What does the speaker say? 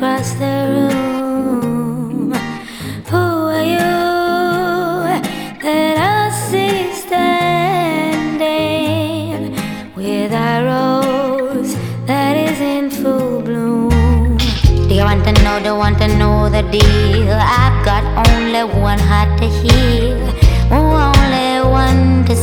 across the room. Who are you that I see standing with a rose that is in full bloom? Do you want to know, the deal? I've got only one heart to heal, only one to